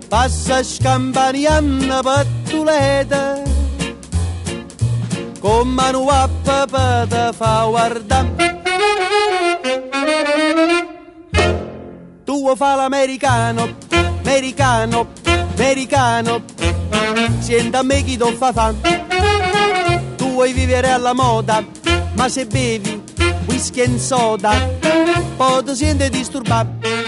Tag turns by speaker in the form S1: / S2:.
S1: passa scampaniando pattuleta, con mano a papà te fa guardare. Tu vuoi fare l'americano, americano, americano, senta a me chi ti fa fame. Tu vuoi vivere alla moda, ma se bevi whisky e soda, poi ti senti disturbato.